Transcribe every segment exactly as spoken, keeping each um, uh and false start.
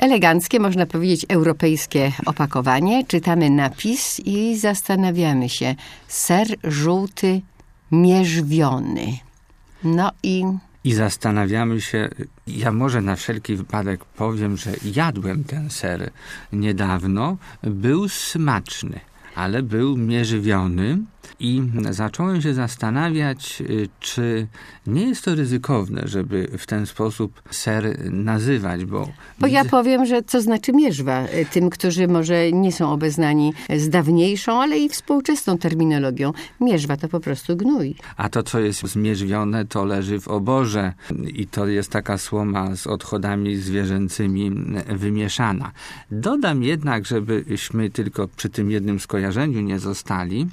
eleganckie, można powiedzieć europejskie opakowanie. Czytamy napis i zastanawiamy się. Ser żółty mierzwiony. No i... I zastanawiamy się, ja może na wszelki wypadek powiem, że jadłem ten ser niedawno, był smaczny, ale był mierzwiony i zacząłem się zastanawiać, czy nie jest to ryzykowne, żeby w ten sposób ser nazywać, bo... Bo ja powiem, że co znaczy mierzwa, tym, którzy może nie są obeznani z dawniejszą, ale i współczesną terminologią. Mierzwa to po prostu gnój. A to, co jest zmierzwione, to leży w oborze i to jest taka słoma z odchodami zwierzęcymi wymieszana. Dodam jednak, żebyśmy tylko przy tym jednym skojarzeniu nie zostali,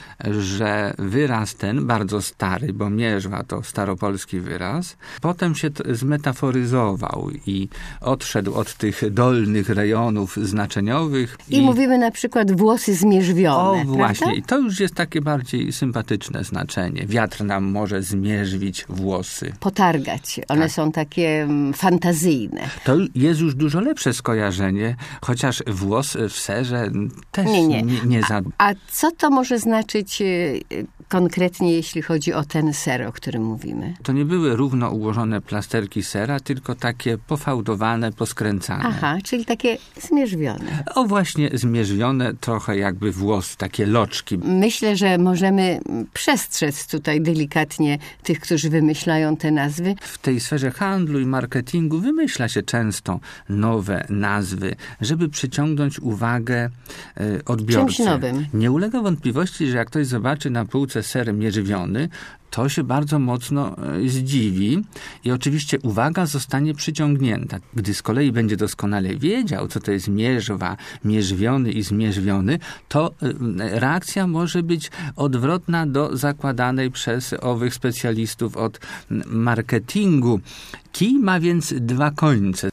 że wyraz ten, bardzo stary, bo mierzwa to staropolski wyraz, potem się zmetaforyzował i odszedł od tych dolnych rejonów znaczeniowych. I, I mówimy na przykład włosy zmierzwione. O, właśnie. Prawda? I to już jest takie bardziej sympatyczne znaczenie. Wiatr nam może zmierzwić włosy. Potargać. One tak. są takie fantazyjne. To jest już dużo lepsze skojarzenie, chociaż włos w serze też nie, nie. nie, nie za... A, a co to może znaczyć konkretnie, jeśli chodzi o ten ser, o którym mówimy? To nie były równo ułożone plasterki sera, tylko takie pofałdowane, poskręcane. Aha, czyli takie zmierzwione. O właśnie, zmierzwione, trochę jakby włos, takie loczki. Myślę, że możemy przestrzec tutaj delikatnie tych, którzy wymyślają te nazwy. W tej sferze handlu i marketingu wymyśla się często nowe nazwy, żeby przyciągnąć uwagę y, odbiorcy. Czymś nowym. Nie ulega wątpliwości, że jak ktoś zobaczy na półce ser mierzwiony, to się bardzo mocno zdziwi i oczywiście uwaga zostanie przyciągnięta. Gdy z kolei będzie doskonale wiedział, co to jest mierzwa, mierzwiony i zmierzwiony, to reakcja może być odwrotna do zakładanej przez owych specjalistów od marketingu. Kij ma więc dwa końce.